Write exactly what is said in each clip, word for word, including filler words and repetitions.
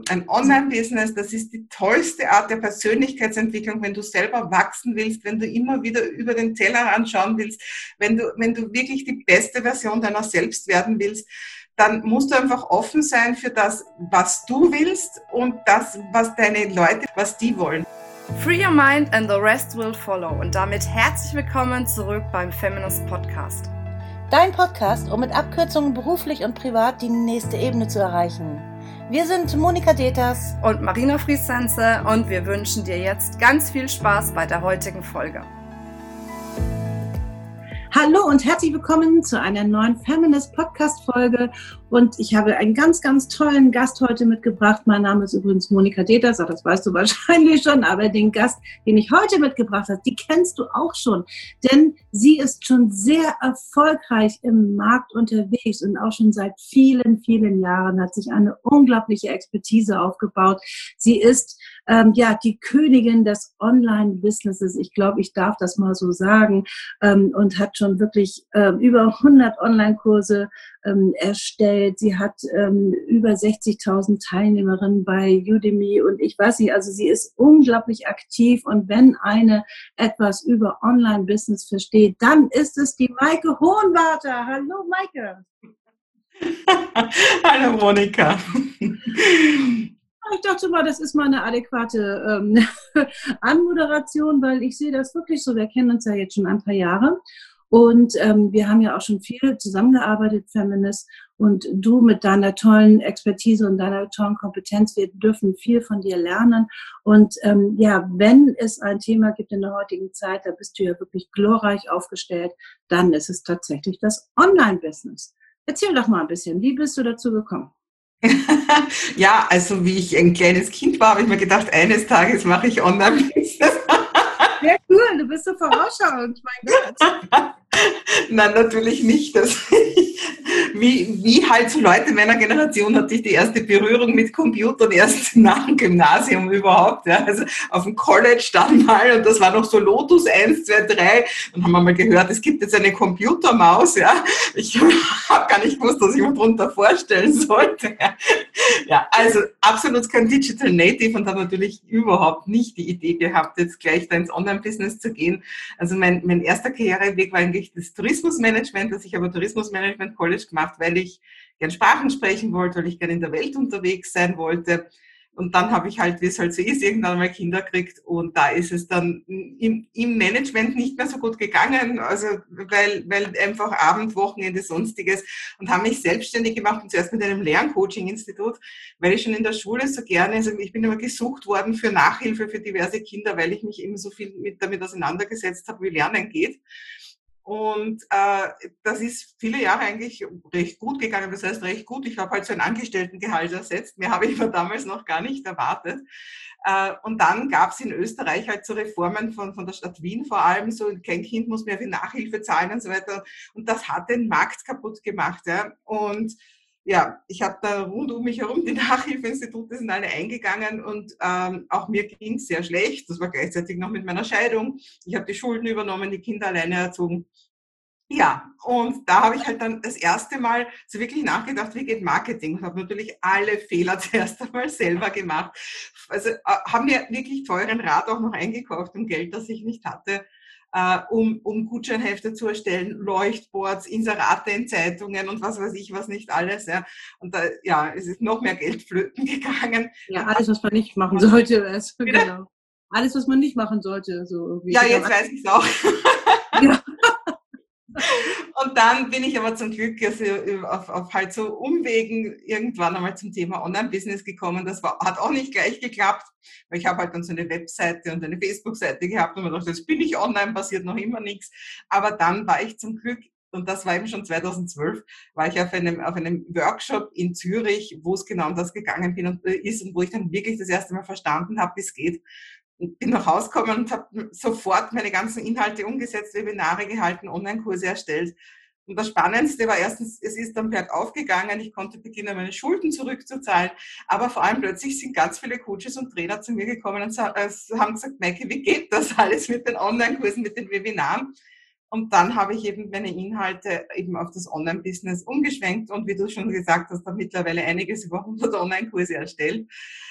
Ein Online-Business, das ist die tollste Art der Persönlichkeitsentwicklung, wenn du selber wachsen willst, wenn du immer wieder über den Tellerrand schauen willst, wenn du, wenn du wirklich die beste Version deiner selbst werden willst, dann musst du einfach offen sein für das, was du willst und das, was deine Leute, was die wollen. Free your mind and the rest will follow. Und damit herzlich willkommen zurück beim Feminist Podcast. Dein Podcast, um mit Abkürzungen beruflich und privat die nächste Ebene zu erreichen. Wir sind Monika Deters und Marina Friesense und wir wünschen dir jetzt ganz viel Spaß bei der heutigen Folge. Hallo und herzlich willkommen zu einer neuen Feminist Podcast Folge. Und ich habe einen ganz, ganz tollen Gast heute mitgebracht. Mein Name ist übrigens Monika Deters, das weißt du wahrscheinlich schon, aber den Gast, den ich heute mitgebracht habe, die kennst du auch schon. Denn sie ist schon sehr erfolgreich im Markt unterwegs und auch schon seit vielen, vielen Jahren hat sich eine unglaubliche Expertise aufgebaut. Sie ist ähm, ja die Königin des Online-Businesses. Ich glaube, ich darf das mal so sagen, ähm, und hat schon wirklich ähm, über hundert Online-Kurse ähm, erstellt. Sie hat ähm, über sechzigtausend Teilnehmerinnen bei Udemy und ich weiß nicht, also sie ist unglaublich aktiv und wenn eine etwas über Online-Business versteht, dann ist es die Maike Hohenwarter. Hallo Maike. Hallo Monika. Ich dachte mal, das ist mal eine adäquate ähm, Anmoderation, weil ich sehe das wirklich so. Wir kennen uns ja jetzt schon ein paar Jahre und ähm, wir haben ja auch schon viel zusammengearbeitet, Feminist, und du mit deiner tollen Expertise und deiner tollen Kompetenz, wir dürfen viel von dir lernen. Und ähm, ja, wenn es ein Thema gibt in der heutigen Zeit, da bist du ja wirklich glorreich aufgestellt, dann ist es tatsächlich das Online-Business. Erzähl doch mal ein bisschen, wie bist du dazu gekommen? Ja, also wie ich ein kleines Kind war, habe ich mir gedacht, eines Tages mache ich Online-Business. Sehr cool, du bist so vorausschauend, mein Gott. Nein, natürlich nicht. Das wie, wie halt so Leute meiner Generation hatte ich die erste Berührung mit Computern erst nach dem Gymnasium überhaupt. Ja. Also auf dem College dann mal und das war noch so Lotus eins, zwei, drei und haben wir mal gehört, es gibt jetzt eine Computermaus. Ja. Ich habe gar nicht gewusst, was ich mir darunter vorstellen sollte. Ja, also absolut kein Digital Native und habe natürlich überhaupt nicht die Idee gehabt, jetzt gleich da ins Online-Business zu gehen. Also mein, mein erster Karriereweg war eigentlich das Tourismusmanagement, also ich habe Tourismusmanagement College gemacht, weil ich gern Sprachen sprechen wollte, weil ich gern in der Welt unterwegs sein wollte. Und dann habe ich halt, wie es halt so ist, irgendwann mal Kinder gekriegt und da ist es dann im, im Management nicht mehr so gut gegangen, also weil, weil einfach Abend, Wochenende, Sonstiges und habe mich selbstständig gemacht und zuerst mit einem Lerncoaching-Institut, weil ich schon in der Schule so gerne, also ich bin immer gesucht worden für Nachhilfe für diverse Kinder, weil ich mich eben so viel mit, damit auseinandergesetzt habe, wie Lernen geht. Und äh, das ist viele Jahre eigentlich recht gut gegangen, das heißt recht gut. Ich habe halt so ein Angestelltengehalt ersetzt, mehr habe ich mir damals noch gar nicht erwartet. Äh, und dann gab es in Österreich halt so Reformen von, von der Stadt Wien vor allem, so kein Kind muss mehr für Nachhilfe zahlen und so weiter. Und das hat den Markt kaputt gemacht. Ja. Und ja, ich habe da rund um mich herum, die Nachhilfeinstitute sind alle eingegangen und ähm, auch mir ging es sehr schlecht. Das war gleichzeitig noch mit meiner Scheidung. Ich habe die Schulden übernommen, die Kinder alleine erzogen. Ja, und da habe ich halt dann das erste Mal so wirklich nachgedacht, wie geht Marketing? Und habe natürlich alle Fehler zuerst einmal selber gemacht. Also äh, haben mir wirklich teuren Rat auch noch eingekauft um Geld, das ich nicht hatte. Uh, um, um Gutscheinhefte zu erstellen, Leuchtboards, Inserate in Zeitungen und was weiß ich, was nicht alles. Ja. Und da, ja, es ist noch mehr Geld flöten gegangen. Ja, alles, was man nicht machen sollte. Also, genau. Alles, was man nicht machen sollte. So irgendwie. Ja, jetzt weiß ich es auch. Ja. Und dann bin ich aber zum Glück also auf, auf halt so Umwegen irgendwann einmal zum Thema Online-Business gekommen. Das war, hat auch nicht gleich geklappt, weil ich habe halt dann so eine Webseite und eine Facebook-Seite gehabt und mir dachte, jetzt bin ich online, passiert noch immer nichts. Aber dann war ich zum Glück, und das war eben schon zweitausendzwölf, war ich auf einem, auf einem Workshop in Zürich, wo es genau um das gegangen bin und, ist und wo ich dann wirklich das erste Mal verstanden habe, wie es geht. Und bin nach Hause gekommen und habe sofort meine ganzen Inhalte umgesetzt, Webinare gehalten, Online-Kurse erstellt. Und das Spannendste war erstens, es ist dann bergauf gegangen, ich konnte beginnen, meine Schulden zurückzuzahlen, aber vor allem plötzlich sind ganz viele Coaches und Trainer zu mir gekommen und haben gesagt, Maike, wie geht das alles mit den Online-Kursen, mit den Webinaren? Und dann habe ich eben meine Inhalte eben auf das Online-Business umgeschwenkt und wie du schon gesagt hast, habe mittlerweile einiges über hundert Online-Kurse erstellt.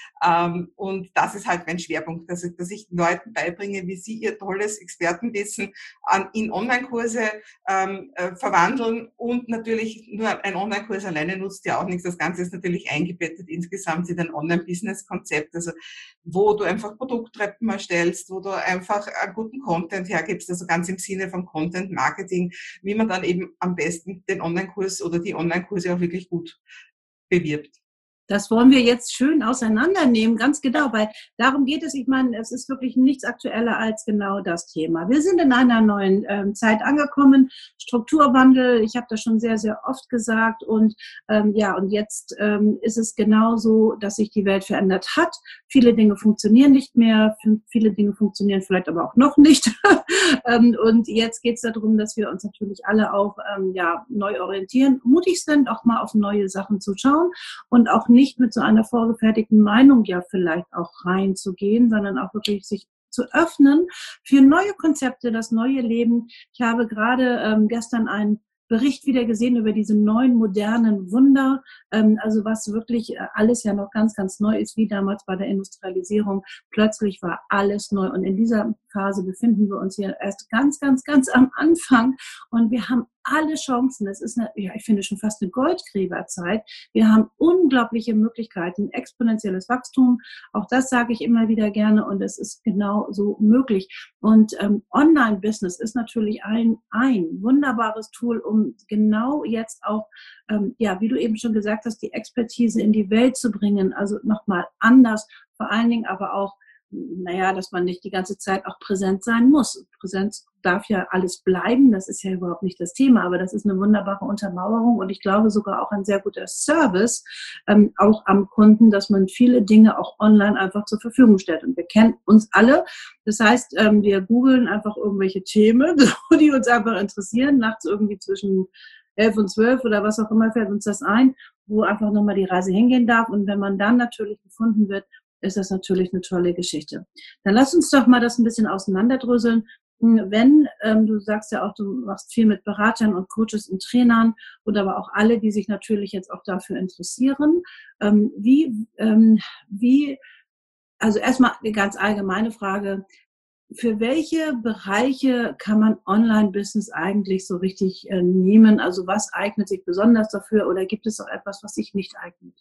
Ähm, und das ist halt mein Schwerpunkt, dass ich, dass ich Leuten beibringe, wie sie ihr tolles Expertenwissen an, in Online-Kurse ähm, äh, verwandeln. Und natürlich nur ein Online-Kurs alleine nutzt ja auch nichts. Das Ganze ist natürlich eingebettet insgesamt in ein Online-Business-Konzept, also wo du einfach Produkttreppen erstellst, wo du einfach einen guten Content hergibst, also ganz im Sinne von Content-Marketing, wie man dann eben am besten den Online-Kurs oder die Online-Kurse auch wirklich gut bewirbt. Das wollen wir jetzt schön auseinandernehmen, ganz genau, weil darum geht es. Ich meine, es ist wirklich nichts aktueller als genau das Thema. Wir sind in einer neuen ähm, Zeit angekommen, Strukturwandel, ich habe das schon sehr, sehr oft gesagt und ähm, ja, und jetzt ähm, ist es genau so, dass sich die Welt verändert hat. Viele Dinge funktionieren nicht mehr, viele Dinge funktionieren vielleicht aber auch noch nicht ähm, und jetzt geht es darum, dass wir uns natürlich alle auch ähm, ja, neu orientieren, mutig sind, auch mal auf neue Sachen zu schauen und auch nicht nicht mit so einer vorgefertigten Meinung ja vielleicht auch reinzugehen, sondern auch wirklich sich zu öffnen für neue Konzepte, das neue Leben. Ich habe gerade ähm, gestern einen Bericht wieder gesehen über diese neuen modernen Wunder, ähm, also was wirklich äh, alles ja noch ganz, ganz neu ist, wie damals bei der Industrialisierung. Plötzlich war alles neu und in dieser Phase befinden wir uns hier erst ganz, ganz, ganz am Anfang und wir haben alle Chancen. Es ist eine, ja, ich finde schon fast eine Goldgräberzeit. Wir haben unglaubliche Möglichkeiten, exponentielles Wachstum. Auch das sage ich immer wieder gerne und es ist genau so möglich. Und ähm, Online-Business ist natürlich ein, ein wunderbares Tool, um genau jetzt auch, ähm, ja, wie du eben schon gesagt hast, die Expertise in die Welt zu bringen. Also nochmal anders, vor allen Dingen aber auch, naja, dass man nicht die ganze Zeit auch präsent sein muss. Präsenz darf ja alles bleiben, das ist ja überhaupt nicht das Thema, aber das ist eine wunderbare Untermauerung und ich glaube sogar auch ein sehr guter Service, ähm, auch am Kunden, dass man viele Dinge auch online einfach zur Verfügung stellt. Und wir kennen uns alle, das heißt, ähm, wir googeln einfach irgendwelche Themen, die uns einfach interessieren, nachts irgendwie zwischen elf und zwölf oder was auch immer fällt uns das ein, wo einfach nochmal die Reise hingehen darf und wenn man dann natürlich gefunden wird, ist das natürlich eine tolle Geschichte. Dann lass uns doch mal das ein bisschen auseinanderdröseln. Wenn, ähm, du sagst ja auch, du machst viel mit Beratern und Coaches und Trainern und aber auch alle, die sich natürlich jetzt auch dafür interessieren. Ähm, wie, ähm, wie, also erstmal eine ganz allgemeine Frage. Für welche Bereiche kann man Online-Business eigentlich so richtig äh, nehmen? Also was eignet sich besonders dafür oder gibt es auch etwas, was sich nicht eignet?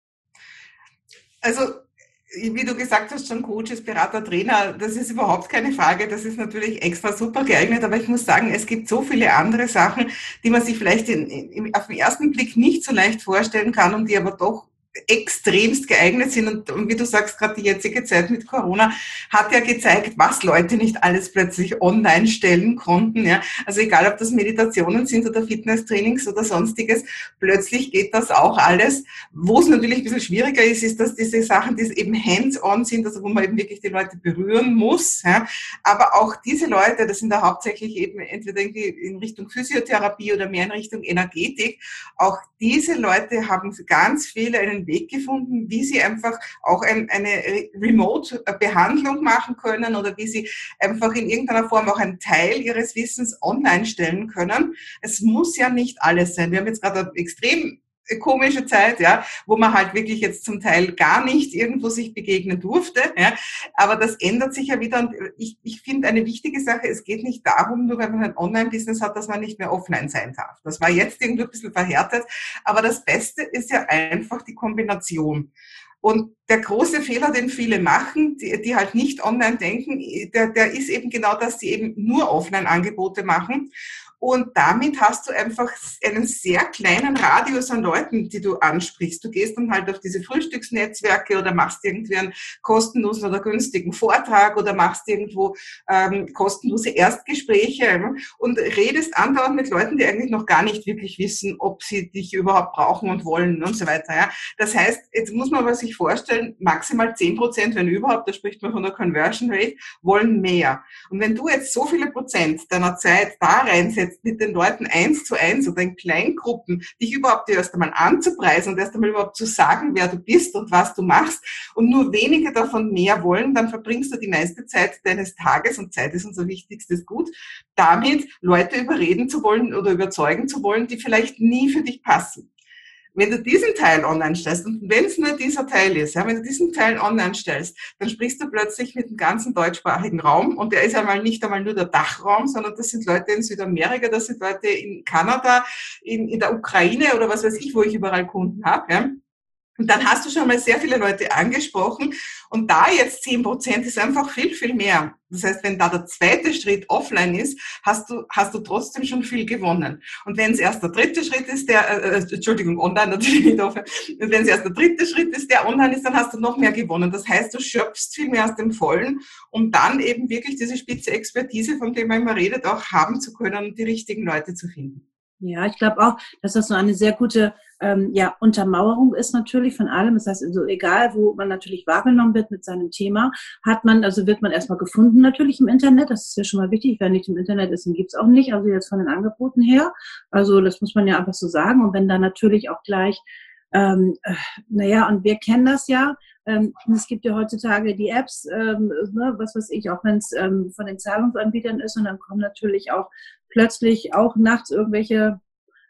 Also, wie du gesagt hast, schon Coaches, Berater, Trainer, das ist überhaupt keine Frage. Das ist natürlich extra super geeignet, aber ich muss sagen, es gibt so viele andere Sachen, die man sich vielleicht in, in, auf den ersten Blick nicht so leicht vorstellen kann und die aber doch extremst geeignet sind. Und, und wie du sagst, gerade die jetzige Zeit mit Corona hat ja gezeigt, was Leute nicht alles plötzlich online stellen konnten. Ja. Also egal, ob das Meditationen sind oder Fitnesstrainings oder sonstiges, plötzlich geht das auch alles. Wo es natürlich ein bisschen schwieriger ist, ist, dass diese Sachen, die eben hands-on sind, also wo man eben wirklich die Leute berühren muss. Ja. Aber auch diese Leute, das sind ja hauptsächlich eben entweder in Richtung Physiotherapie oder mehr in Richtung Energetik, auch diese Leute haben ganz viele einen Weg gefunden, wie sie einfach auch ein, eine Remote-Behandlung machen können oder wie sie einfach in irgendeiner Form auch einen Teil ihres Wissens online stellen können. Es muss ja nicht alles sein. Wir haben jetzt gerade eine extrem komische Zeit, ja, wo man halt wirklich jetzt zum Teil gar nicht irgendwo sich begegnen durfte, ja, aber das ändert sich ja wieder und ich, ich finde eine wichtige Sache, es geht nicht darum, nur wenn man ein Online-Business hat, dass man nicht mehr offline sein darf. Das war jetzt irgendwie ein bisschen verhärtet, aber das Beste ist ja einfach die Kombination. Und der große Fehler, den viele machen, die, die halt nicht online denken, der, der ist eben genau, dass sie eben nur Offline-Angebote machen. Und damit hast du einfach einen sehr kleinen Radius an Leuten, die du ansprichst. Du gehst dann halt auf diese Frühstücksnetzwerke oder machst irgendwie einen kostenlosen oder günstigen Vortrag oder machst irgendwo ähm, kostenlose Erstgespräche und redest andauernd mit Leuten, die eigentlich noch gar nicht wirklich wissen, ob sie dich überhaupt brauchen und wollen und so weiter. Ja. Das heißt, jetzt muss man sich vorstellen, maximal zehn Prozent, wenn überhaupt, da spricht man von der Conversion Rate, wollen mehr. Und wenn du jetzt so viele Prozent deiner Zeit da reinsetzt, auseinandersetzt, mit den Leuten eins zu eins oder in Kleingruppen, dich überhaupt erst einmal anzupreisen und erst einmal überhaupt zu sagen, wer du bist und was du machst und nur wenige davon mehr wollen, dann verbringst du die meiste Zeit deines Tages, und Zeit ist unser wichtigstes Gut, damit Leute überreden zu wollen oder überzeugen zu wollen, die vielleicht nie für dich passen. Wenn du diesen Teil online stellst, und wenn es nur dieser Teil ist, ja, wenn du diesen Teil online stellst, dann sprichst du plötzlich mit dem ganzen deutschsprachigen Raum, und der ist einmal nicht einmal nur der Dachraum, sondern das sind Leute in Südamerika, das sind Leute in Kanada, in, in der Ukraine oder was weiß ich, wo ich überall Kunden habe. Ja. Und dann hast du schon mal sehr viele Leute angesprochen, und da jetzt zehn Prozent ist einfach viel, viel mehr. Das heißt, wenn da der zweite Schritt offline ist, hast du, hast du trotzdem schon viel gewonnen. Und wenn es erst der dritte Schritt ist, der, äh, Entschuldigung, online natürlich nicht offline, und wenn es erst der dritte Schritt ist, der online ist, dann hast du noch mehr gewonnen. Das heißt, du schöpfst viel mehr aus dem Vollen, um dann eben wirklich diese spitze Expertise, von der man immer redet, auch haben zu können und die richtigen Leute zu finden. Ja, ich glaube auch, dass das so eine sehr gute ähm, ja, Untermauerung ist natürlich von allem. Das heißt, also egal, wo man natürlich wahrgenommen wird mit seinem Thema, hat man, also wird man erstmal gefunden natürlich im Internet. Das ist ja schon mal wichtig. Wer nicht im Internet ist, den gibt's auch nicht. Also jetzt von den Angeboten her. Also das muss man ja einfach so sagen. Und wenn dann natürlich auch gleich, ähm, äh, naja, und wir kennen das ja, ähm, es gibt ja heutzutage die Apps, ähm, ne, was weiß ich, auch wenn es ähm, von den Zahlungsanbietern ist, und dann kommen natürlich auch plötzlich auch nachts irgendwelche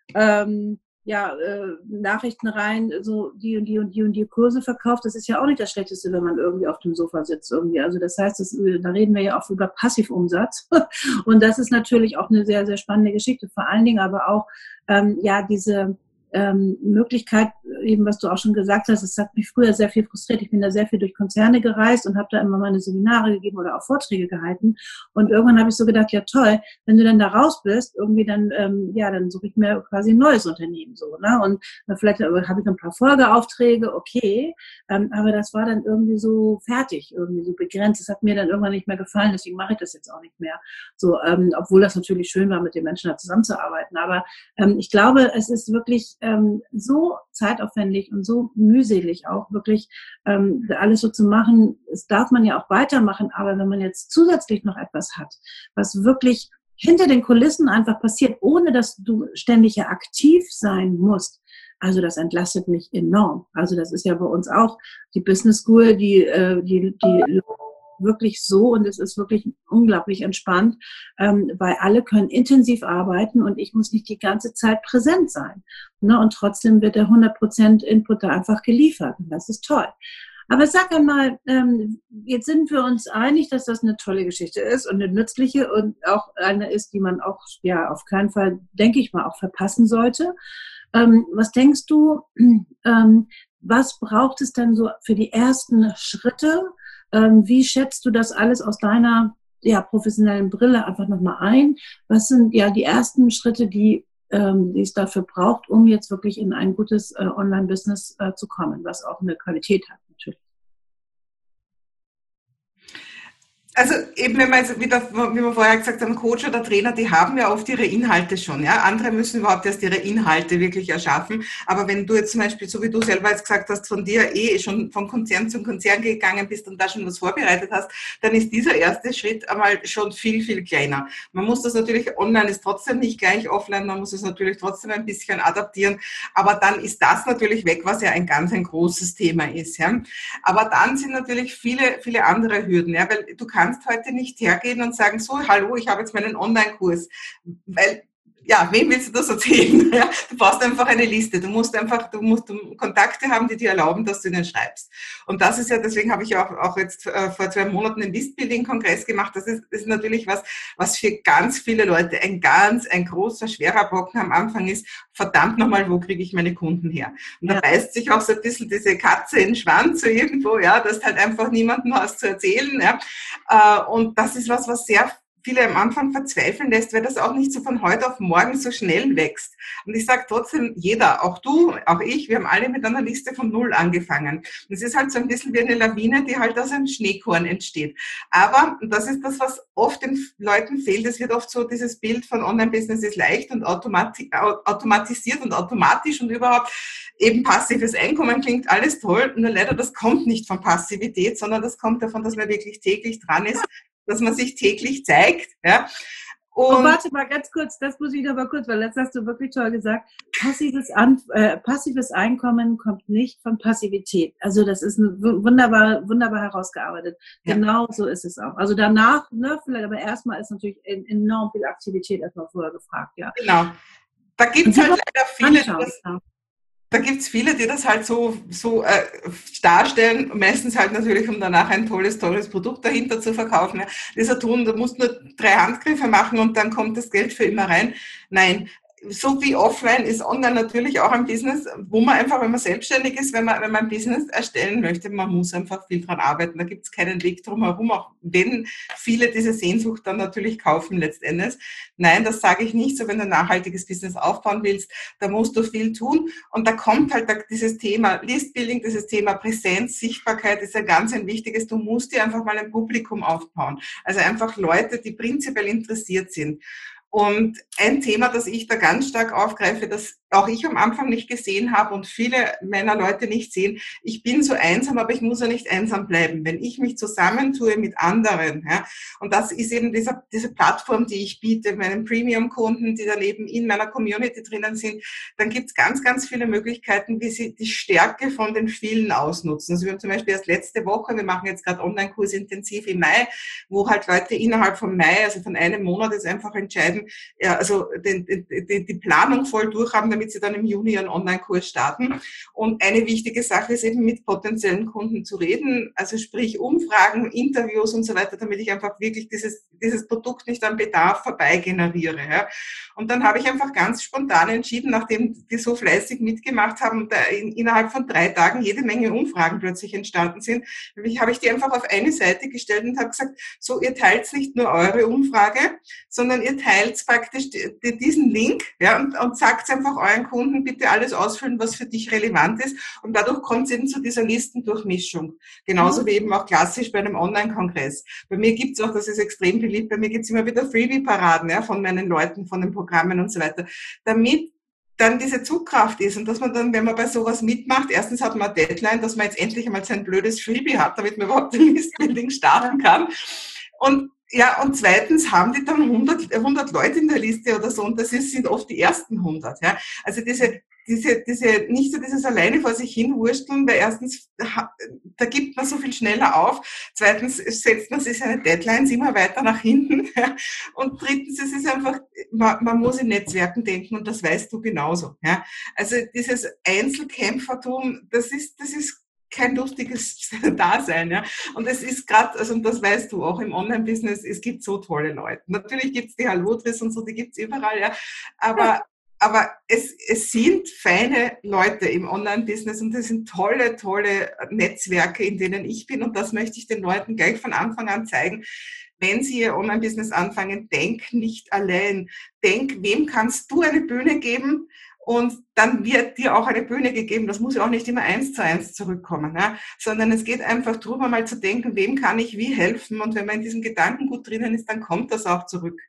ähm, ja, äh, Nachrichten rein, so die und die und die und die Kurse verkauft. Das ist ja auch nicht das Schlechteste, wenn man irgendwie auf dem Sofa sitzt irgendwie. Also das heißt, das, da reden wir ja auch über Passivumsatz. Und das ist natürlich auch eine sehr, sehr spannende Geschichte. Vor allen Dingen aber auch ähm, ja diese ähm, Möglichkeit, eben was du auch schon gesagt hast, es hat mich früher sehr viel frustriert. Ich bin da sehr viel durch Konzerne gereist und habe da immer meine Seminare gegeben oder auch Vorträge gehalten. Und irgendwann habe ich so gedacht, ja toll, wenn du dann da raus bist, irgendwie dann, ähm, ja, dann suche ich mir quasi ein neues Unternehmen so, ne? Und äh, vielleicht habe ich ein paar Folgeaufträge, okay, ähm, aber das war dann irgendwie so fertig, irgendwie so begrenzt. Das hat mir dann irgendwann nicht mehr gefallen, deswegen mache ich das jetzt auch nicht mehr. So, ähm, obwohl das natürlich schön war, mit den Menschen da zusammenzuarbeiten. Aber ähm, ich glaube, es ist wirklich ähm, so zeitaufwendig und so mühselig auch wirklich ähm, alles so zu machen. Das darf man ja auch weitermachen, aber wenn man jetzt zusätzlich noch etwas hat, was wirklich hinter den Kulissen einfach passiert, ohne dass du ständig ja aktiv sein musst, also das entlastet mich enorm. Also das ist ja bei uns auch die Business School, die äh, die die wirklich so, und es ist wirklich unglaublich entspannt, ähm, weil alle können intensiv arbeiten und ich muss nicht die ganze Zeit präsent sein. Ne? Und trotzdem wird der hundert Prozent Input da einfach geliefert und das ist toll. Aber sag einmal, ähm, jetzt sind wir uns einig, dass das eine tolle Geschichte ist und eine nützliche und auch eine ist, die man auch ja auf keinen Fall, denke ich mal, auch verpassen sollte. Ähm, was denkst du, ähm, was braucht es denn so für die ersten Schritte? Ähm, wie schätzt du das alles aus deiner ja, professionellen Brille einfach nochmal ein? Was sind ja die ersten Schritte, die, ähm, die es dafür braucht, um jetzt wirklich in ein gutes äh, Online-Business äh, zu kommen, was auch eine Qualität hat natürlich? Also eben, wenn man jetzt wieder, wie wir vorher gesagt haben, Coach oder Trainer, die haben ja oft ihre Inhalte schon. Ja, andere müssen überhaupt erst ihre Inhalte wirklich erschaffen. Aber wenn du jetzt zum Beispiel, so wie du selber jetzt gesagt hast, von dir eh schon von Konzern zu Konzern gegangen bist und da schon was vorbereitet hast, dann ist dieser erste Schritt einmal schon viel, viel kleiner. Man muss das natürlich, online ist trotzdem nicht gleich offline, man muss es natürlich trotzdem ein bisschen adaptieren. Aber dann ist das natürlich weg, was ja ein ganz ein großes Thema ist. Ja. Aber dann sind natürlich viele, viele andere Hürden, ja, weil du kannst heute nicht hergehen und sagen, so, hallo, ich habe jetzt meinen Online-Kurs, weil, ja, wem willst du das erzählen? Ja, du brauchst einfach eine Liste, du musst einfach, du musst Kontakte haben, die dir erlauben, dass du ihnen schreibst. Und das ist ja, deswegen habe ich auch, auch jetzt äh, vor zwei Monaten den Listbuilding-Kongress gemacht, das ist, ist natürlich was, was für ganz viele Leute ein ganz, ein großer, schwerer Brocken am Anfang ist, verdammt nochmal, wo kriege ich meine Kunden her? Und da ja. beißt sich auch so ein bisschen diese Katze in den Schwanz so irgendwo, ja, dass halt einfach niemandem was zu erzählen, ja. Äh, und das ist was, was sehr viele am Anfang verzweifeln lässt, weil das auch nicht so von heute auf morgen so schnell wächst. Und ich sage trotzdem, jeder, auch du, auch ich, wir haben alle mit einer Liste von null angefangen. Und es ist halt so ein bisschen wie eine Lawine, die halt aus einem Schneekorn entsteht. Aber, und das ist das, was oft den Leuten fehlt, es wird oft so dieses Bild von Online-Business ist leicht und automati- automatisiert und automatisch und überhaupt eben passives Einkommen klingt alles toll. Nur leider, das kommt nicht von Passivität, sondern das kommt davon, dass man wirklich täglich dran ist, dass man sich täglich zeigt, ja. Oh, warte mal ganz kurz, das muss ich noch mal kurz, weil das hast du wirklich toll gesagt. Passives, An äh, passives Einkommen kommt nicht von Passivität. Also das ist eine wunderbar, wunderbar herausgearbeitet. Ja. Genau so ist es auch. Also danach, ne, vielleicht, aber erstmal ist natürlich enorm viel Aktivität erstmal vorher gefragt, ja. Genau. Da gibt es halt leider viele, die das, da gibt's viele, die das halt so, so äh, darstellen, meistens halt natürlich, um danach ein tolles, tolles Produkt dahinter zu verkaufen. Ja. Dieser tun, du musst nur drei Handgriffe machen und dann kommt das Geld für immer rein. Nein. So wie offline ist online natürlich auch ein Business, wo man einfach, wenn man selbstständig ist, wenn man, wenn man ein Business erstellen möchte, man muss einfach viel dran arbeiten. Da gibt es keinen Weg drum herum, auch wenn viele diese Sehnsucht dann natürlich kaufen letztendlich. Nein, das sage ich nicht so, wenn du ein nachhaltiges Business aufbauen willst, da musst du viel tun. Und da kommt halt dieses Thema Listbuilding, dieses Thema Präsenz, Sichtbarkeit ist ein ganz ein wichtiges. Du musst dir einfach mal ein Publikum aufbauen. Also einfach Leute, die prinzipiell interessiert sind. Und ein Thema, das ich da ganz stark aufgreife, das auch ich am Anfang nicht gesehen habe und viele meiner Leute nicht sehen, ich bin so einsam, aber ich muss ja nicht einsam bleiben. Wenn ich mich zusammentue mit anderen, ja, und das ist eben diese, diese Plattform, die ich biete, meinen Premium-Kunden, die daneben in meiner Community drinnen sind, dann gibt es ganz, ganz viele Möglichkeiten, wie sie die Stärke von den vielen ausnutzen. Also wir haben zum Beispiel erst letzte Woche, wir machen jetzt gerade Online-Kurs intensiv im Mai, wo halt Leute innerhalb von Mai, also von einem Monat jetzt einfach entscheiden, ja, also die, die, die Planung voll durchhaben, damit sie dann im Juni einen Online-Kurs starten. Und eine wichtige Sache ist eben, mit potenziellen Kunden zu reden, also sprich Umfragen, Interviews und so weiter, damit ich einfach wirklich dieses, dieses Produkt nicht am Bedarf vorbei generiere. Ja. Und dann habe ich einfach ganz spontan entschieden, nachdem die so fleißig mitgemacht haben und da in, innerhalb von drei Tagen jede Menge Umfragen plötzlich entstanden sind, habe ich die einfach auf eine Seite gestellt und habe gesagt, so, ihr teilt nicht nur eure Umfrage, sondern ihr teilt praktisch die, die, diesen Link, ja, und, und sagt einfach euren Kunden, bitte alles ausfüllen, was für dich relevant ist. Und dadurch kommt es eben zu dieser Listendurchmischung. Genauso wie eben auch klassisch bei einem Online-Kongress. Bei mir gibt's auch, das ist extrem beliebt, bei mir gibt's immer wieder Freebie-Paraden, ja, von meinen Leuten, von den Programmen und so weiter. Damit dann diese Zugkraft ist und dass man dann, wenn man bei sowas mitmacht, erstens hat man eine Deadline, dass man jetzt endlich einmal sein blödes Freebie hat, damit man überhaupt ein Listbuilding starten kann. Und ja, und zweitens haben die dann hundert, hundert Leute in der Liste oder so und das ist, sind oft die ersten hundert. Ja. Also diese, diese, diese, nicht so dieses alleine vor sich hin wursteln, weil erstens, da gibt man so viel schneller auf. Zweitens setzt man sich seine Deadlines immer weiter nach hinten. Ja. Und drittens, es ist einfach, man, man muss in Netzwerken denken und das weißt du genauso. Ja. Also dieses Einzelkämpfertum, das ist, das ist kein lustiges Dasein, ja. Und es ist gerade, also das weißt du auch im Online-Business, es gibt so tolle Leute. Natürlich gibt's die Hallotris und so, die gibt's überall, ja. Aber, aber es, es sind feine Leute im Online-Business und es sind tolle, tolle Netzwerke, in denen ich bin und das möchte ich den Leuten gleich von Anfang an zeigen. Wenn sie ihr Online-Business anfangen, denk nicht allein. Denk, wem kannst du eine Bühne geben? Und dann wird dir auch eine Bühne gegeben. Das muss ja auch nicht immer eins zu eins zurückkommen, ja? Sondern es geht einfach darum, mal zu denken, wem kann ich wie helfen? Und wenn man in diesem Gedanken gut drinnen ist, dann kommt das auch zurück.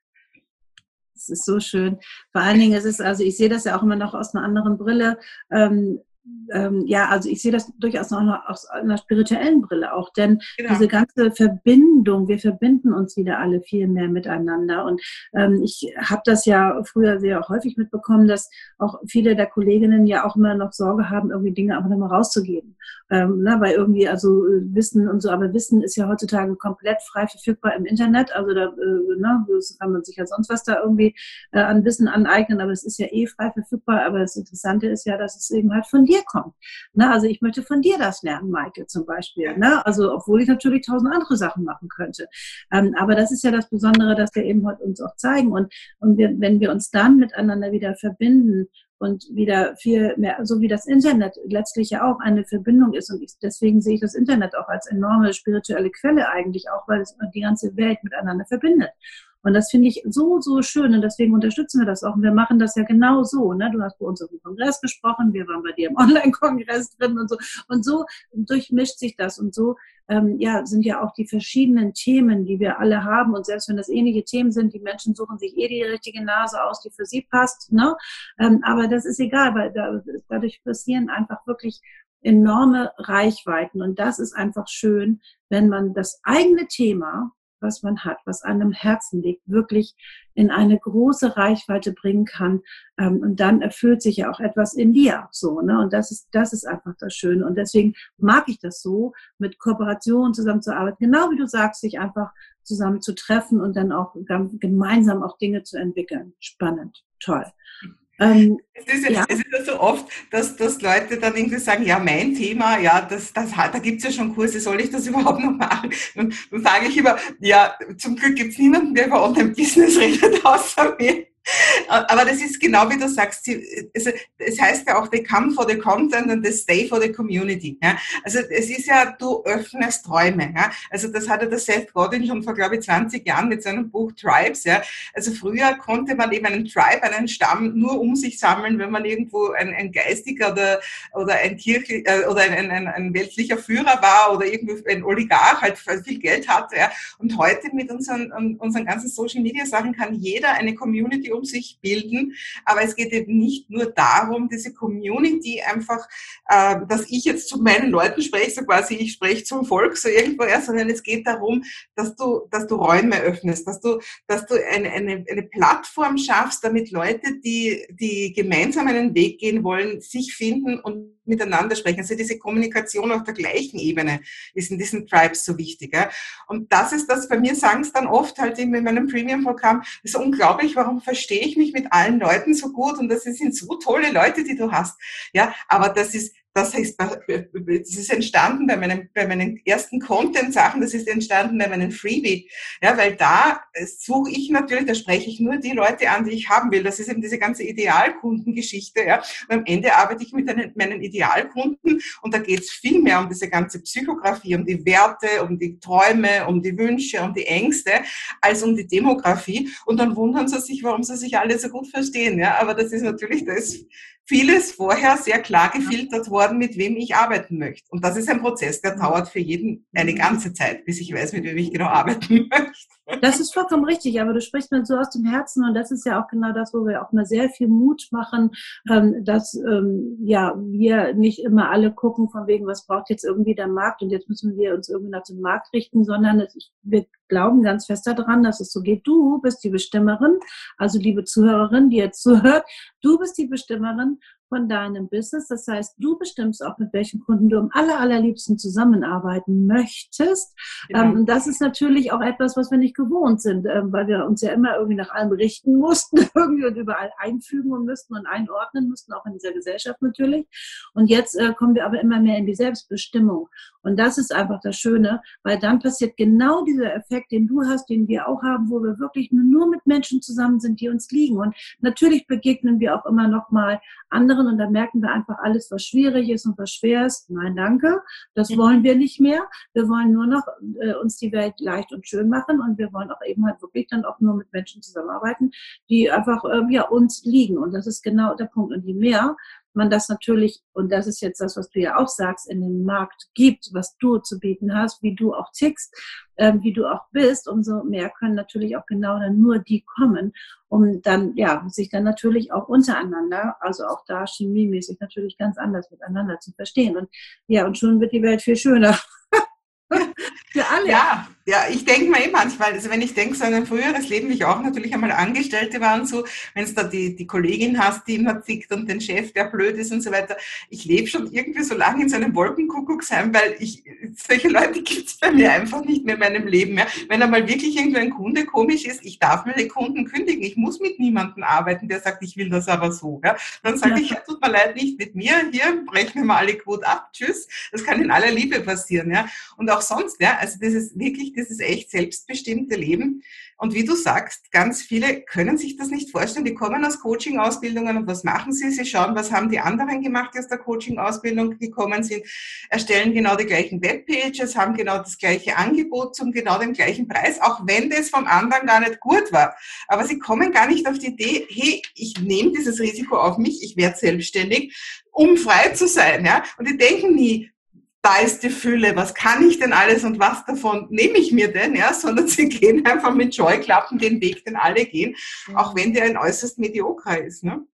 Das ist so schön. Vor allen Dingen ist es, also ich sehe das ja auch immer noch aus einer anderen Brille. Ähm, ähm, ja, also ich sehe das durchaus noch aus einer spirituellen Brille auch, denn genau. Diese ganze Verbindung, wir verbinden uns wieder alle viel mehr miteinander und ähm, ich habe das ja früher sehr häufig mitbekommen, dass auch viele der Kolleginnen ja auch immer noch Sorge haben, irgendwie Dinge einfach nochmal rauszugeben, ähm, ne, weil irgendwie also Wissen und so, aber Wissen ist ja heutzutage komplett frei verfügbar im Internet, also da äh, ne, das kann man sich ja sonst was da irgendwie äh, an Wissen aneignen, aber es ist ja eh frei verfügbar, aber das Interessante ist ja, dass es eben halt von dir kommt. Na, also ich möchte von dir das lernen, Maike, zum Beispiel. Ne? Also obwohl ich natürlich tausend andere Sachen machen könnte. Ähm, aber das ist ja das Besondere, dass wir eben heute uns auch zeigen. Und, und wir, wenn wir uns dann miteinander wieder verbinden und wieder viel mehr, so wie das Internet letztlich ja auch eine Verbindung ist. Und ich, deswegen sehe ich das Internet auch als enorme spirituelle Quelle eigentlich auch, weil es die ganze Welt miteinander verbindet. Und das finde ich so, so schön und deswegen unterstützen wir das auch. Und wir machen das ja genau so. Ne? Du hast bei uns auf dem Kongress gesprochen, wir waren bei dir im Online-Kongress drin und so. Und so durchmischt sich das und so ähm, ja, sind ja auch die verschiedenen Themen, die wir alle haben. Und selbst wenn das ähnliche Themen sind, die Menschen suchen sich eh die richtige Nase aus, die für sie passt. Ne? Ähm, aber das ist egal, weil da, dadurch passieren einfach wirklich enorme Reichweiten. Und das ist einfach schön, wenn man das eigene Thema was man hat, was einem am Herzen liegt, wirklich in eine große Reichweite bringen kann. Ähm, und dann erfüllt sich ja auch etwas in dir, so, ne? Und das ist, das ist einfach das Schöne. Und deswegen mag ich das so, mit Kooperationen zusammenzuarbeiten. Genau wie du sagst, sich einfach zusammen zu treffen und dann auch gemeinsam auch Dinge zu entwickeln. Spannend, toll. Ähm, es, ist ja, ja. es ist ja so oft, dass, dass Leute dann irgendwie sagen, ja, mein Thema, ja, das, das hat, da gibt's ja schon Kurse, soll ich das überhaupt noch machen? Und dann sage ich immer, ja, zum Glück gibt's niemanden, der über Online-Business redet, außer mir. Aber das ist genau wie du sagst, es heißt ja auch, they come for the content and they stay for the community. Ja? Also es ist ja, du öffnest Träume. Ja? Also das hatte der Seth Godin schon vor, glaube ich, zwanzig Jahren mit seinem Buch Tribes. Ja? Also früher konnte man eben einen Tribe, einen Stamm nur um sich sammeln, wenn man irgendwo ein, ein geistiger oder, oder ein Kirche, oder ein, ein, ein weltlicher Führer war oder irgendwie ein Oligarch, halt viel Geld hatte. Ja? Und heute mit unseren, unseren ganzen Social-Media-Sachen kann jeder eine Community um sich bilden, aber es geht eben nicht nur darum, diese Community einfach, äh, dass ich jetzt zu meinen Leuten spreche, so quasi ich spreche zum Volk, so irgendwo erst, sondern es geht darum, dass du, dass du Räume öffnest, dass du, dass du eine, eine, eine Plattform schaffst, damit Leute, die, die gemeinsam einen Weg gehen wollen, sich finden und miteinander sprechen. Also diese Kommunikation auf der gleichen Ebene ist in diesen Tribes so wichtig. Ja? Und das ist das, bei mir sagen es dann oft halt in meinem Premium-Programm, das ist unglaublich, warum verstehe ich mich mit allen Leuten so gut und das sind so tolle Leute, die du hast. Ja, aber das ist Das ist, das ist entstanden bei meinen, bei meinen ersten Content-Sachen, das ist entstanden bei meinen Freebie. Ja, weil da suche ich natürlich, da spreche ich nur die Leute an, die ich haben will. Das ist eben diese ganze Idealkundengeschichte. Ja. Und am Ende arbeite ich mit meinen Idealkunden und da geht es viel mehr um diese ganze Psychografie, um die Werte, um die Träume, um die Wünsche, um die Ängste, als um die Demografie. Und dann wundern sie sich, warum sie sich alle so gut verstehen. Ja. Aber das ist natürlich das, vieles vorher sehr klar gefiltert worden, mit wem ich arbeiten möchte. Und das ist ein Prozess, der dauert für jeden eine ganze Zeit, bis ich weiß, mit wem ich genau arbeiten möchte. Das ist vollkommen richtig, aber du sprichst mir so aus dem Herzen und das ist ja auch genau das, wo wir auch mal sehr viel Mut machen, dass ja wir nicht immer alle gucken, von wegen, was braucht jetzt irgendwie der Markt und jetzt müssen wir uns irgendwie nach dem Markt richten, sondern wir glauben ganz fest daran, dass es so geht. Du bist die Bestimmerin, also liebe Zuhörerin, die jetzt zuhört, du bist die Bestimmerin von deinem Business. Das heißt, du bestimmst auch, mit welchen Kunden du am aller, allerliebsten zusammenarbeiten möchtest. Ja. Ähm, das ist natürlich auch etwas, was wir nicht gewohnt sind, ähm, weil wir uns ja immer irgendwie nach allem richten mussten, irgendwie und überall einfügen mussten und einordnen mussten, auch in dieser Gesellschaft natürlich. Und jetzt äh, kommen wir aber immer mehr in die Selbstbestimmung. Und das ist einfach das Schöne, weil dann passiert genau dieser Effekt, den du hast, den wir auch haben, wo wir wirklich nur mit Menschen zusammen sind, die uns liegen. Und natürlich begegnen wir auch immer noch mal anderen und da merken wir einfach alles, was schwierig ist und was schwer ist. Nein, danke, das wollen wir nicht mehr. Wir wollen nur noch äh, uns die Welt leicht und schön machen und wir wollen auch eben halt wirklich dann auch nur mit Menschen zusammenarbeiten, die einfach äh, ja, uns liegen. Und das ist genau der Punkt. Und je mehr man das natürlich, und das ist jetzt das, was du ja auch sagst, in den Markt gibt, was du zu bieten hast, wie du auch tickst, äh, wie du auch bist, umso mehr können natürlich auch genau dann nur die kommen, um dann, ja, sich dann natürlich auch untereinander, also auch da chemiemäßig natürlich ganz anders miteinander zu verstehen. Und ja, und schon wird die Welt viel schöner. Für alle. Ja, ja, ich denke mir eh manchmal, also wenn ich denke, so an ein früheres Leben, wie ich auch natürlich einmal Angestellte war und so, wenn es da die, die Kollegin hast, die immer zickt und den Chef, der blöd ist und so weiter, ich lebe schon irgendwie so lange in so einem Wolkenkuckuck sein, weil ich, solche Leute gibt es bei mir einfach nicht mehr in meinem Leben. Ja. Wenn einmal wirklich irgendwie ein Kunde komisch ist, ich darf meine Kunden kündigen, ich muss mit niemandem arbeiten, der sagt, ich will das aber so. Ja. Dann sage ja. ich, ja, tut mir leid, nicht mit mir, hier brechen wir mal alle Quote ab, tschüss. Das kann in aller Liebe passieren. Ja. Und auch sonst, ja, also das ist wirklich dieses echt selbstbestimmte Leben. Und wie du sagst, ganz viele können sich das nicht vorstellen. Die kommen aus Coaching-Ausbildungen und was machen sie? Sie schauen, was haben die anderen gemacht, die aus der Coaching-Ausbildung gekommen sind, erstellen genau die gleichen Webpages, haben genau das gleiche Angebot zum genau dem gleichen Preis, auch wenn das vom anderen gar nicht gut war. Aber sie kommen gar nicht auf die Idee, hey, ich nehme dieses Risiko auf mich, ich werde selbstständig, um frei zu sein. Ja? Und die denken nie, da ist die Fülle, was kann ich denn alles und was davon nehme ich mir denn, ja, sondern sie gehen einfach mit Scheuklappen den Weg, den alle gehen, auch wenn der ein äußerst mediokrer ist, ne?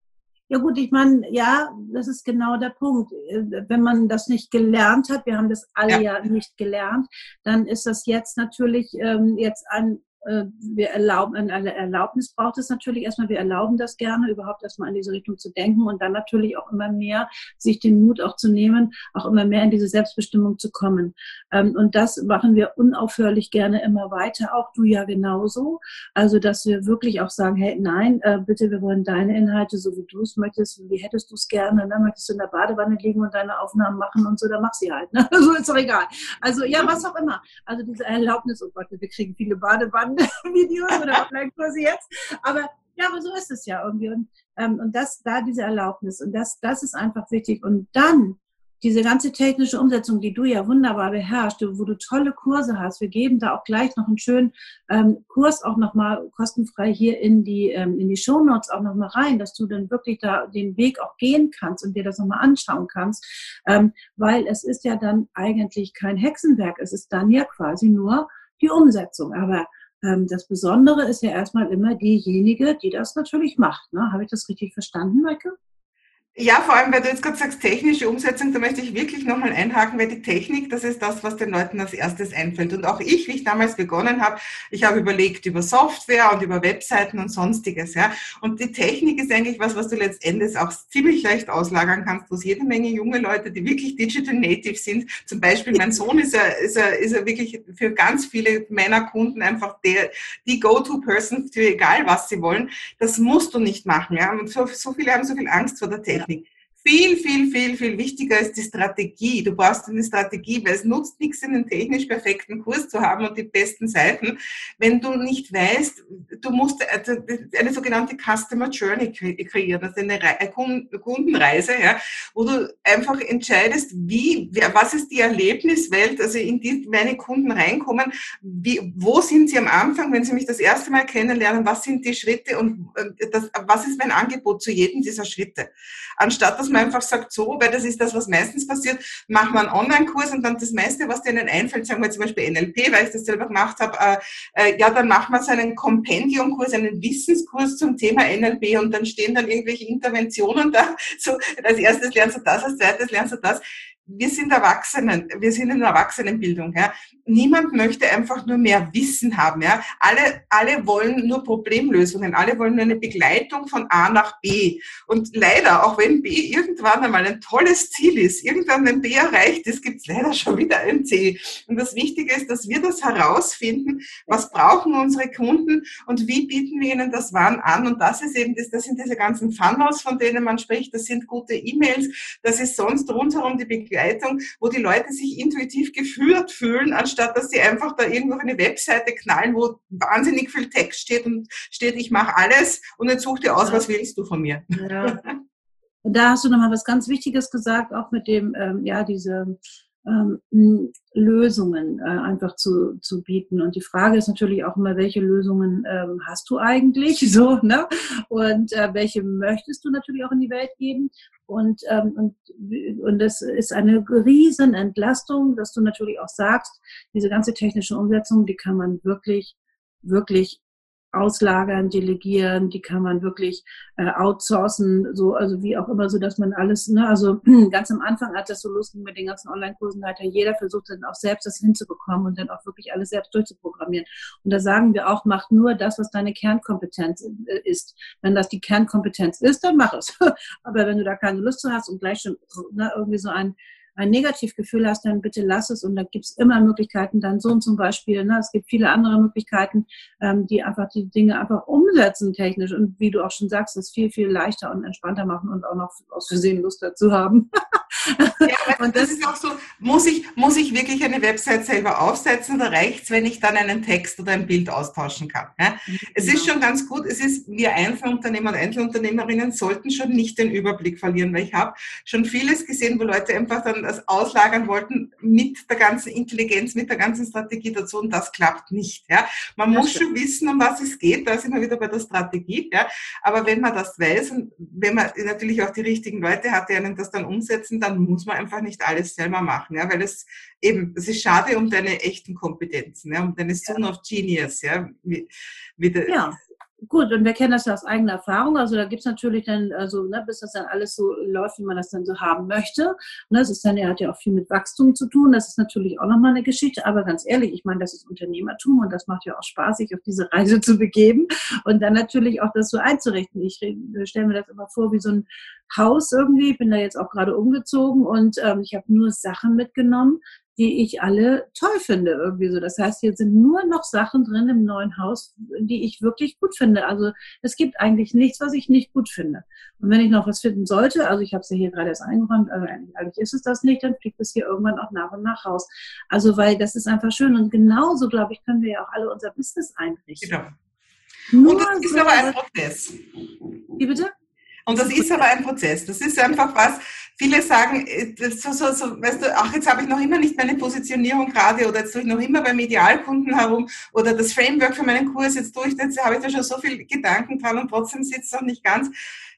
Ja gut, ich meine, ja, das ist genau der Punkt. Wenn man das nicht gelernt hat, wir haben das alle ja, ja nicht gelernt, dann ist das jetzt natürlich ähm, jetzt ein wir erlauben, eine Erlaubnis braucht es natürlich erstmal, wir erlauben das gerne, überhaupt erstmal in diese Richtung zu denken und dann natürlich auch immer mehr, sich den Mut auch zu nehmen, auch immer mehr in diese Selbstbestimmung zu kommen. Und das machen wir unaufhörlich gerne immer weiter, auch du ja genauso. Also, dass wir wirklich auch sagen, hey, nein, bitte, wir wollen deine Inhalte, so wie du es möchtest, wie hättest du es gerne, ne? Möchtest du in der Badewanne liegen und deine Aufnahmen machen und so, dann mach sie halt, ne? So ist doch egal. Also, ja, was auch immer. Also, diese Erlaubnis, oh Gott, wir kriegen viele Badewannen Videos oder Online-Kurse jetzt. Aber ja, aber so ist es ja irgendwie. Und, ähm, und das, da diese Erlaubnis. Und das, das ist einfach wichtig. Und dann diese ganze technische Umsetzung, die du ja wunderbar beherrschst, wo du tolle Kurse hast. Wir geben da auch gleich noch einen schönen ähm, Kurs auch nochmal kostenfrei hier in die, ähm, in die Shownotes auch nochmal rein, dass du dann wirklich da den Weg auch gehen kannst und dir das nochmal anschauen kannst. Ähm, weil es ist ja dann eigentlich kein Hexenwerk. Es ist dann ja quasi nur die Umsetzung. Aber das Besondere ist ja erstmal immer diejenige, die das natürlich macht. Ne? Habe ich das richtig verstanden, Maike? Ja, vor allem, weil du jetzt gerade sagst, technische Umsetzung, da möchte ich wirklich nochmal einhaken, weil die Technik, das ist das, was den Leuten als erstes einfällt. Und auch ich, wie ich damals begonnen habe, ich habe überlegt über Software und über Webseiten und Sonstiges. Ja. Und die Technik ist eigentlich was, was du letztendlich auch ziemlich leicht auslagern kannst, wo es jede Menge junge Leute, die wirklich Digital Native sind, zum Beispiel mein Sohn ist ja, ist ja, ist ja wirklich für ganz viele meiner Kunden einfach der, die Go-To-Person für egal, was sie wollen. Das musst du nicht machen. Ja. Und so, so viele haben so viel Angst vor der Technik. Viel, viel, viel, viel wichtiger ist die Strategie. Du brauchst eine Strategie, weil es nutzt nichts, einen technisch perfekten Kurs zu haben und die besten Seiten, wenn du nicht weißt, du musst eine sogenannte Customer Journey kreieren, also eine Kundenreise, ja, wo du einfach entscheidest, wie, was ist die Erlebniswelt, also in die meine Kunden reinkommen, wie, wo sind sie am Anfang, wenn sie mich das erste Mal kennenlernen, was sind die Schritte und das, was ist mein Angebot zu jedem dieser Schritte. Anstatt dass man einfach sagt, so, weil das ist das, was meistens passiert, machen wir einen Online-Kurs und dann das meiste, was denen einfällt, sagen wir zum Beispiel N L P, weil ich das selber gemacht habe, äh, äh, ja, dann machen wir so einen Kompendium-Kurs, einen Wissenskurs zum Thema N L P und dann stehen dann irgendwelche Interventionen da, so, als erstes lernst du das, als zweites lernst du das. Wir sind Erwachsenen, wir sind in der Erwachsenenbildung, ja. Niemand möchte einfach nur mehr Wissen haben, ja. Alle, alle wollen nur Problemlösungen, alle wollen nur eine Begleitung von A nach B. Und leider, auch wenn B irgendwann einmal ein tolles Ziel ist, irgendwann wenn B erreicht ist, gibt es leider schon wieder ein C. Und das Wichtige ist, dass wir das herausfinden, was brauchen unsere Kunden und wie bieten wir ihnen das wann an. Und das ist eben, das, das sind diese ganzen Funnels, von denen man spricht, das sind gute E-Mails, das ist sonst rundherum die Begleitung, wo die Leute sich intuitiv geführt fühlen, anstatt dass sie einfach da irgendwo auf eine Webseite knallen, wo wahnsinnig viel Text steht und steht, ich mache alles und jetzt such dir aus, was willst du von mir. Ja. Da hast du nochmal was ganz Wichtiges gesagt, auch mit dem, ähm, ja, diese ähm, Lösungen äh, einfach zu, zu bieten. Und die Frage ist natürlich auch immer, welche Lösungen ähm, hast du eigentlich so, ne? Und äh, welche möchtest du natürlich auch in die Welt geben? Und, ähm, und, und das ist eine riesen Entlastung, dass du natürlich auch sagst, diese ganze technische Umsetzung, die kann man wirklich, wirklich auslagern, delegieren, die kann man wirklich äh, outsourcen, so, also wie auch immer, so dass man alles, ne, also ganz am Anfang, als das so losging mit den ganzen Online-Kursen, da hat ja jeder versucht, dann auch selbst das hinzubekommen und dann auch wirklich alles selbst durchzuprogrammieren. Und da sagen wir auch, mach nur das, was deine Kernkompetenz ist. Wenn das die Kernkompetenz ist, dann mach es. Aber wenn du da keine Lust zu hast und gleich schon, ne, irgendwie so ein ein Negativgefühl hast, dann bitte lass es. Und da gibt es immer Möglichkeiten, dein Sohn zum Beispiel, ne? Es gibt viele andere Möglichkeiten, ähm, die einfach die Dinge einfach umsetzen technisch und wie du auch schon sagst, das viel, viel leichter und entspannter machen und auch noch aus Versehen Lust dazu haben. Ja, und das ist auch so, muss ich, muss ich wirklich eine Website selber aufsetzen oder reicht es, wenn ich dann einen Text oder ein Bild austauschen kann? Ja? Genau. Es ist schon ganz gut, es ist, wir Einzelunternehmer und Einzelunternehmerinnen sollten schon nicht den Überblick verlieren, weil ich habe schon vieles gesehen, wo Leute einfach dann das auslagern wollten mit der ganzen Intelligenz, mit der ganzen Strategie dazu und das klappt nicht. Ja? Man muss schon wissen, um was es geht, da sind wir wieder bei der Strategie, ja? Aber wenn man das weiß und wenn man natürlich auch die richtigen Leute hat, die einen das dann umsetzen, dann muss man einfach nicht alles selber machen, ja, weil es eben, es ist schade um deine echten Kompetenzen, ja, um deine Son of Genius, ja, wie, wie de, ja. gut, und wir kennen das ja aus eigener Erfahrung. Also da gibt's natürlich dann, also ne, bis das dann alles so läuft, wie man das dann so haben möchte. Ne, das ist dann, er hat ja auch viel mit Wachstum zu tun. Das ist natürlich auch nochmal eine Geschichte. Aber ganz ehrlich, ich meine, das ist Unternehmertum und das macht ja auch Spaß, sich auf diese Reise zu begeben und dann natürlich auch das so einzurichten. Ich stelle mir das immer vor wie so ein Haus irgendwie. Ich bin da jetzt auch gerade umgezogen und ähm, ich habe nur Sachen mitgenommen, die ich alle toll finde irgendwie so. Das heißt, hier sind nur noch Sachen drin im neuen Haus, die ich wirklich gut finde. Also es gibt eigentlich nichts, was ich nicht gut finde. Und wenn ich noch was finden sollte, also ich habe es ja hier gerade erst eingeräumt, also eigentlich, eigentlich ist es das nicht, dann fliegt es hier irgendwann auch nach und nach raus. Also weil das ist einfach schön und genauso, glaube ich, können wir ja auch alle unser Business einrichten. Genau. Nur und das ist so, aber ein Prozess. Wie bitte? Und das ist aber ein Prozess. Das ist einfach was, viele sagen, so, so, so, weißt du, ach, jetzt habe ich noch immer nicht meine Positionierung gerade oder jetzt tue ich noch immer beim Idealkunden herum oder das Framework für meinen Kurs, jetzt tue ich, jetzt habe ich da schon so viel Gedanken dran und trotzdem sitzt es noch nicht ganz.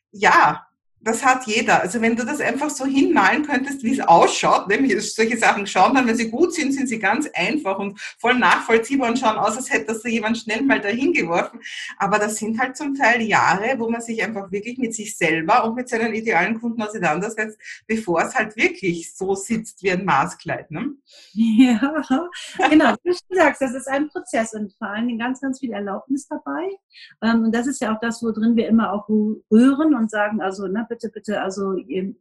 Ja, das hat jeder. Also wenn du das einfach so hinmalen könntest, wie es ausschaut, nämlich solche Sachen schauen dann, wenn sie gut sind, sind sie ganz einfach und voll nachvollziehbar und schauen aus, als hätte das so jemand schnell mal dahin geworfen. Aber das sind halt zum Teil Jahre, wo man sich einfach wirklich mit sich selber und mit seinen idealen Kunden auseinandersetzt, bevor es halt wirklich so sitzt wie ein Maßkleid. Ne? Ja, genau, wie du sagst, das ist ein Prozess und vor allen Dingen ganz, ganz viel Erlaubnis dabei. Und das ist ja auch das, worin wir immer auch rühren und sagen, also, ne, bitte, bitte, also,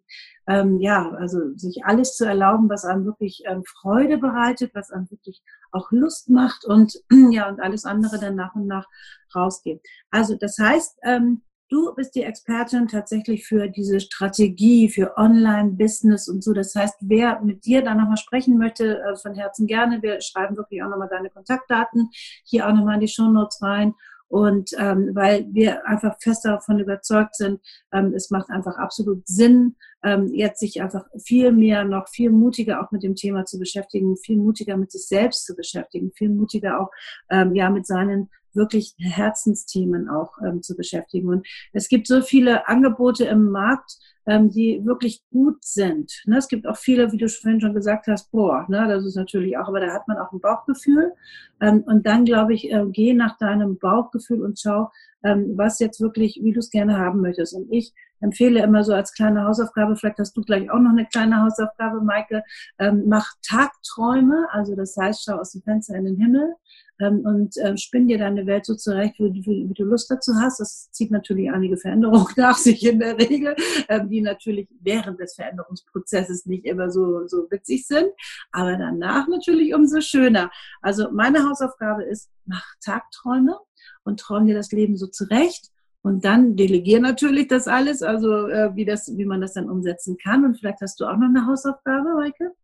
ähm, ja, also sich alles zu erlauben, was einem wirklich ähm, Freude bereitet, was einem wirklich auch Lust macht und ja, und alles andere dann nach und nach rausgeht. Also das heißt, ähm, du bist die Expertin tatsächlich für diese Strategie, für Online-Business und so. Das heißt, wer mit dir da nochmal sprechen möchte, also von Herzen gerne. Wir schreiben wirklich auch nochmal deine Kontaktdaten hier auch nochmal in die Shownotes rein. Und ähm, weil wir einfach fest davon überzeugt sind, ähm, es macht einfach absolut Sinn, ähm, jetzt sich einfach viel mehr, noch viel mutiger auch mit dem Thema zu beschäftigen, viel mutiger mit sich selbst zu beschäftigen, viel mutiger auch ähm, ja mit seinen wirklich Herzensthemen auch ähm, zu beschäftigen. Und es gibt so viele Angebote im Markt, ähm, die wirklich gut sind. Ne? Es gibt auch viele, wie du vorhin schon gesagt hast, boah, ne, das ist natürlich auch, aber da hat man auch ein Bauchgefühl. Ähm, und dann, glaube ich, äh, geh nach deinem Bauchgefühl und schau, ähm, was jetzt wirklich, wie du es gerne haben möchtest. Und ich empfehle immer so als kleine Hausaufgabe, vielleicht hast du gleich auch noch eine kleine Hausaufgabe, Maike, ähm, mach Tagträume, also das heißt, schau aus dem Fenster in den Himmel, und äh, spinn dir deine Welt so zurecht, wie, wie, wie du Lust dazu hast. Das zieht natürlich einige Veränderungen nach sich in der Regel, ähm, die natürlich während des Veränderungsprozesses nicht immer so, so witzig sind, aber danach natürlich umso schöner. Also meine Hausaufgabe ist, mach Tagträume und träum dir das Leben so zurecht. Und dann delegier natürlich das alles, also äh, wie, das, wie man das dann umsetzen kann. Und vielleicht hast du auch noch eine Hausaufgabe, Maike?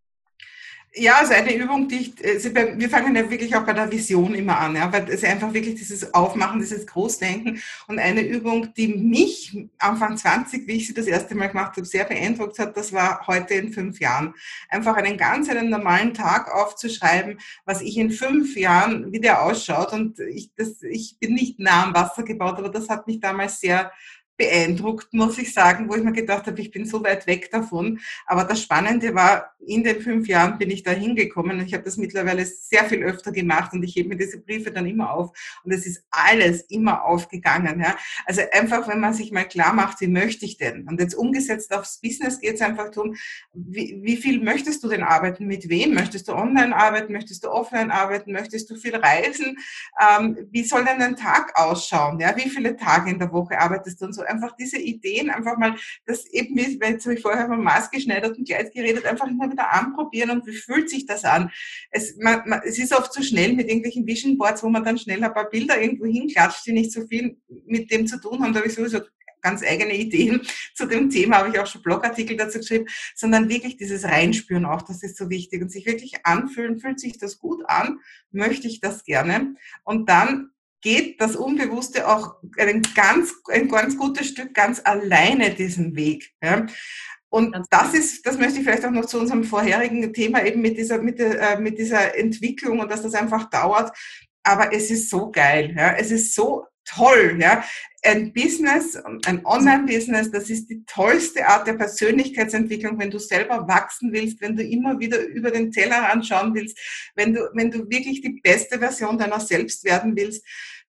Ja, also eine Übung, die ich, also wir fangen ja wirklich auch bei der Vision immer an, ja, weil es einfach wirklich dieses Aufmachen, dieses Großdenken und eine Übung, die mich Anfang zwanzig, wie ich sie das erste Mal gemacht habe, sehr beeindruckt hat, das war heute in fünf Jahren. Einfach einen ganz einen normalen Tag aufzuschreiben, was ich in fünf Jahren, wie der ausschaut und ich, das, ich bin nicht nah am Wasser gebaut, aber das hat mich damals sehr beeindruckt, muss ich sagen, wo ich mir gedacht habe, ich bin so weit weg davon. Aber das Spannende war, in den fünf Jahren bin ich da hingekommen und ich habe das mittlerweile sehr viel öfter gemacht und ich hebe mir diese Briefe dann immer auf und es ist alles immer aufgegangen. Ja. Also einfach, wenn man sich mal klar macht, wie möchte ich denn? Und jetzt umgesetzt aufs Business geht es einfach darum, wie, wie viel möchtest du denn arbeiten? Mit wem? Möchtest du online arbeiten? Möchtest du offline arbeiten? Möchtest du viel reisen? Ähm, wie soll denn dein Tag ausschauen? Ja? Wie viele Tage in der Woche arbeitest du und so? Einfach diese Ideen, einfach mal, das eben, weil jetzt habe ich vorher vom maßgeschneiderten Kleid geredet, einfach immer wieder anprobieren und wie fühlt sich das an? Es, man, man, es ist oft zu schnell mit irgendwelchen Vision Boards, wo man dann schnell ein paar Bilder irgendwo hinklatscht, die nicht so viel mit dem zu tun haben. Da habe ich sowieso ganz eigene Ideen zu dem Thema, habe ich auch schon Blogartikel dazu geschrieben, sondern wirklich dieses Reinspüren auch, das ist so wichtig und sich wirklich anfühlen, fühlt sich das gut an, möchte ich das gerne und dann geht das Unbewusste auch ein ganz, ein ganz gutes Stück ganz alleine diesen Weg. Ja. Und das ist, das möchte ich vielleicht auch noch zu unserem vorherigen Thema eben mit dieser, mit der, mit dieser Entwicklung und dass das einfach dauert. Aber es ist so geil, ja. Es ist so toll, ja. Ein Business, ein Online-Business, das ist die tollste Art der Persönlichkeitsentwicklung, wenn du selber wachsen willst, wenn du immer wieder über den Tellerrand schauen willst, wenn du, wenn du wirklich die beste Version deiner selbst werden willst,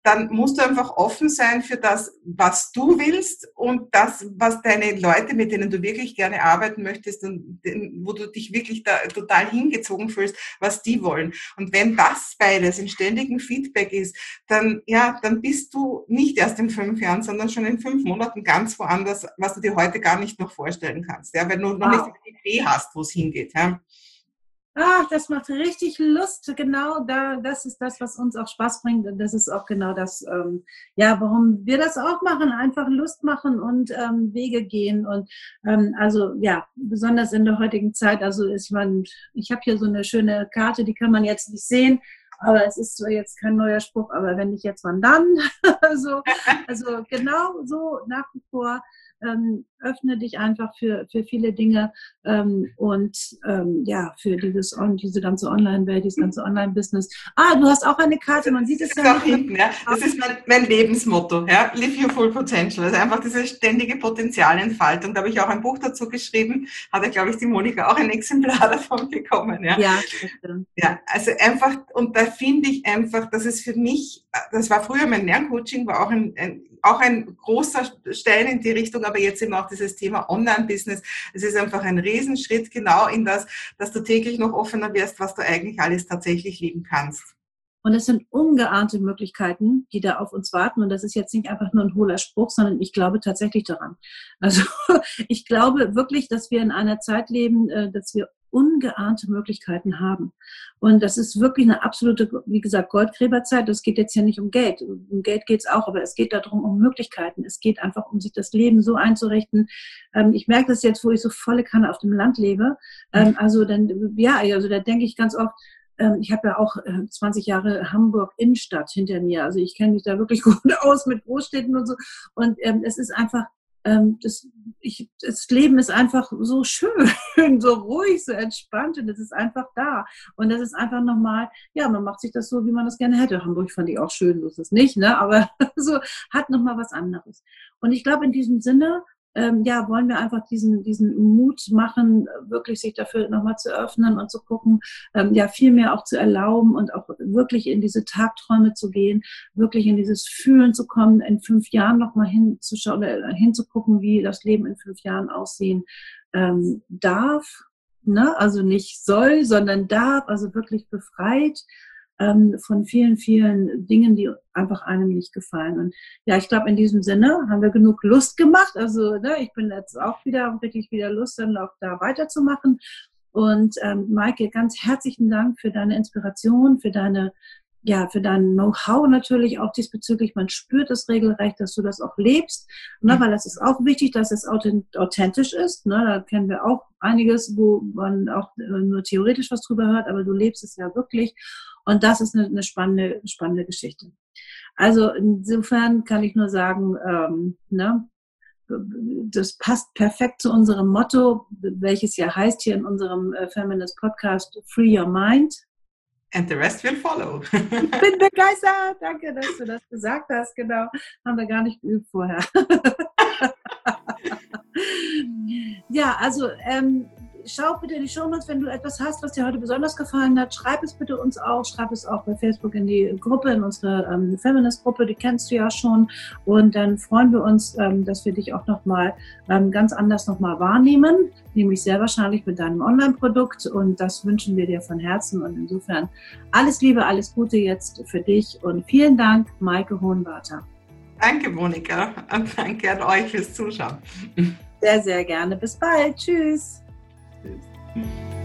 dann musst du einfach offen sein für das, was du willst und das, was deine Leute, mit denen du wirklich gerne arbeiten möchtest und wo du dich wirklich da total hingezogen fühlst, was die wollen. Und wenn das beides in ständigem Feedback ist, dann, ja, dann bist du nicht erst in fünf Jahren, sondern schon in fünf Monaten ganz woanders, was du dir heute gar nicht noch vorstellen kannst, ja, weil du noch wow. nicht eine Idee hast, wo es hingeht, ja. Ach, das macht richtig Lust. Genau, da, das ist das, was uns auch Spaß bringt. Und das ist auch genau das, ähm, ja, warum wir das auch machen. Einfach Lust machen und ähm, Wege gehen. Und ähm, also, ja, besonders in der heutigen Zeit. Also, ich meine, ich habe hier so eine schöne Karte, die kann man jetzt nicht sehen. Aber es ist zwar jetzt kein neuer Spruch, aber wenn nicht jetzt, wann dann? also, also, genau so nach wie vor. Ähm, öffne dich einfach für, für viele Dinge ähm, und ähm, ja, für dieses diese ganze Online-Welt, dieses ganze Online-Business. Ah, du hast auch eine Karte, man sieht es ja auch hinten, ja. Das ist mein, mein Lebensmotto, ja. Live your full potential. Also einfach diese ständige Potenzialentfaltung. Da habe ich auch ein Buch dazu geschrieben, hat ja, glaube ich, die Monika auch ein Exemplar davon bekommen, ja. Ja, ja, also einfach, und da finde ich einfach, dass es für mich, das war früher mein Lerncoaching, war auch ein, ein auch ein großer Stein in die Richtung, aber jetzt eben auch dieses Thema Online-Business. Es ist einfach ein Riesenschritt genau in das, dass du täglich noch offener wirst, was du eigentlich alles tatsächlich lieben kannst. Und es sind ungeahnte Möglichkeiten, die da auf uns warten. Und das ist jetzt nicht einfach nur ein hohler Spruch, sondern ich glaube tatsächlich daran. Also ich glaube wirklich, dass wir in einer Zeit leben, dass wir ungeahnte Möglichkeiten haben. Und das ist wirklich eine absolute, wie gesagt, Goldgräberzeit. Das geht jetzt ja nicht um Geld. Um Geld geht es auch, aber es geht darum, um Möglichkeiten. Es geht einfach um sich das Leben so einzurichten. Ähm, ich merke das jetzt, wo ich so volle Kanne auf dem Land lebe. Ähm, also dann, ja, also da denke ich ganz oft, ähm, ich habe ja auch äh, zwanzig Jahre Hamburg Innenstadt hinter mir. Also ich kenne mich da wirklich gut aus mit Großstädten und so. Und ähm, es ist einfach, Das, ich, das Leben ist einfach so schön, so ruhig, so entspannt und es ist einfach da. Und das ist einfach nochmal, ja, man macht sich das so, wie man das gerne hätte. Hamburg fand ich auch schön, so ist es nicht, ne? Aber so hat nochmal was anderes. Und ich glaube, in diesem Sinne, ähm, ja, wollen wir einfach diesen, diesen Mut machen, wirklich sich dafür nochmal zu öffnen und zu gucken, ähm, ja, viel mehr auch zu erlauben und auch wirklich in diese Tagträume zu gehen, wirklich in dieses Fühlen zu kommen, in fünf Jahren nochmal hinzuschauen, oder hinzugucken, wie das Leben in fünf Jahren aussehen ähm, darf, ne? Also nicht soll, sondern darf, also wirklich befreit von vielen, vielen Dingen, die einfach einem nicht gefallen. Und ja, ich glaube, in diesem Sinne haben wir genug Lust gemacht. Also ne, ich bin jetzt auch wieder, wirklich wieder Lust, dann auch da weiterzumachen. Und ähm, Maike, ganz herzlichen Dank für deine Inspiration, für deine, ja, für dein Know-how natürlich auch diesbezüglich. Man spürt es regelrecht, dass du das auch lebst, ne, weil das ist auch wichtig, dass es authentisch ist. Ne, da kennen wir auch einiges, wo man auch nur theoretisch was drüber hört, aber du lebst es ja wirklich. Und das ist eine, eine spannende, spannende Geschichte. Also insofern kann ich nur sagen, ähm, ne, das passt perfekt zu unserem Motto, welches ja heißt hier in unserem äh, Feminist Podcast, Free Your Mind. And the rest will follow. Ich bin begeistert. Danke, dass du das gesagt hast. Genau. Haben wir gar nicht geübt vorher. Ja, also ähm, schau bitte in die Shownotes, wenn du etwas hast, was dir heute besonders gefallen hat. Schreib es bitte uns auch. Schreib es auch bei Facebook in die Gruppe, in unsere ähm, Feminist-Gruppe. Die kennst du ja schon. Und dann freuen wir uns, ähm, dass wir dich auch nochmal ähm, ganz anders nochmal wahrnehmen. Nämlich sehr wahrscheinlich mit deinem Online-Produkt. Und das wünschen wir dir von Herzen. Und insofern alles Liebe, alles Gute jetzt für dich. Und vielen Dank, Maike Hohenwarter. Danke, Monika. Und danke an euch fürs Zuschauen. Sehr, sehr gerne. Bis bald. Tschüss. Tschüss.